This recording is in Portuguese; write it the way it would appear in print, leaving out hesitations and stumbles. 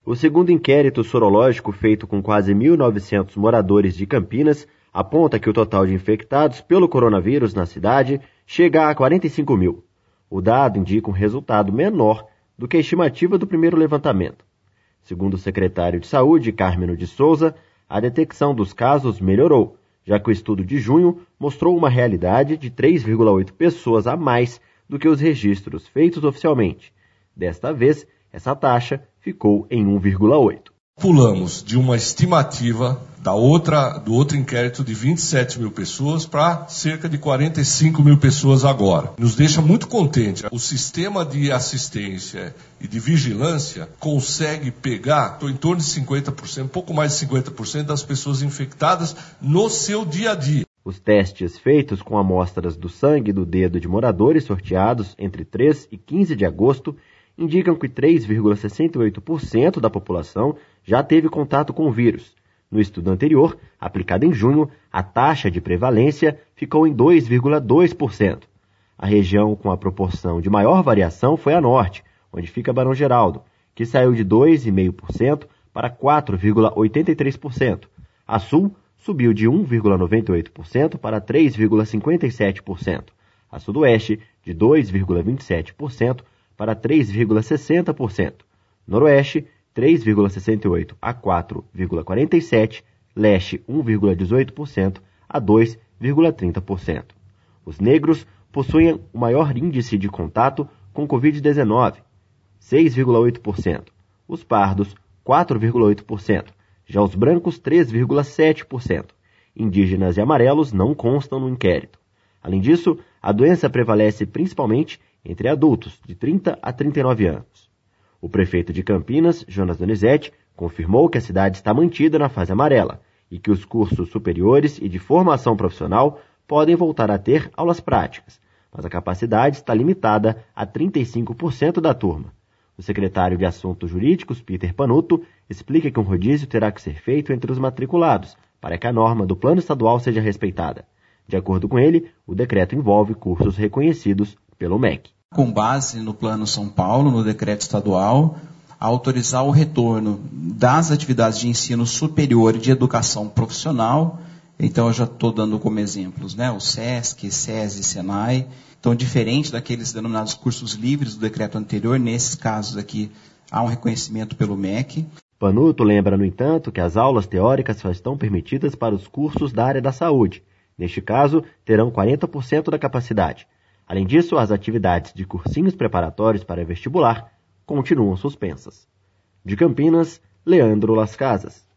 O segundo inquérito sorológico feito com quase 1.900 moradores de Campinas aponta que o total de infectados pelo coronavírus na cidade chega a 45 mil. O dado indica um resultado menor do que a estimativa do primeiro levantamento. Segundo o secretário de Saúde, Carmeno de Souza, a detecção dos casos melhorou, já que o estudo de junho mostrou uma realidade de 3,8 pessoas a mais do que os registros feitos oficialmente. Desta vez, essa taxa ficou em 1,8. Pulamos de uma estimativa do outro inquérito de 27 mil pessoas para cerca de 45 mil pessoas agora. Nos deixa muito contente. O sistema de assistência e de vigilância consegue pegar em torno de 50%, um pouco mais de 50% das pessoas infectadas no seu dia a dia. Os testes feitos com amostras do sangue e do dedo de moradores sorteados entre 3 e 15 de agosto indicam que 3,68% da população já teve contato com o vírus. No estudo anterior, aplicado em junho, a taxa de prevalência ficou em 2,2%. A região com a proporção de maior variação foi a norte, onde fica Barão Geraldo, que saiu de 2,5% para 4,83%. A sul subiu de 1,98% para 3,57%. A sudoeste, de 2,27% para 3,60%. Noroeste, 3,68% a 4,47%. Leste, 1,18% a 2,30%. Os negros possuem o maior índice de contato com Covid-19, 6,8%. Os pardos, 4,8%. Já os brancos, 3,7%. Indígenas e amarelos não constam no inquérito. Além disso, a doença prevalece principalmente entre adultos de 30 a 39 anos. O prefeito de Campinas, Jonas Donizete, confirmou que a cidade está mantida na fase amarela e que os cursos superiores e de formação profissional podem voltar a ter aulas práticas, mas a capacidade está limitada a 35% da turma. O secretário de Assuntos Jurídicos, Peter Panuto, explica que um rodízio terá que ser feito entre os matriculados para que a norma do plano estadual seja respeitada. De acordo com ele, o decreto envolve cursos reconhecidos pelo MEC. Com base no Plano São Paulo, no decreto estadual, autorizar o retorno das atividades de ensino superior e de educação profissional. Então, eu já estou dando como exemplos, o SESC, SESI, SENAI. Então, diferente daqueles denominados cursos livres do decreto anterior, nesses casos aqui, há um reconhecimento pelo MEC. Panuto lembra, no entanto, que as aulas teóricas só estão permitidas para os cursos da área da saúde. Neste caso, terão 40% da capacidade. Além disso, as atividades de cursinhos preparatórios para vestibular continuam suspensas. De Campinas, Leandro Las Casas.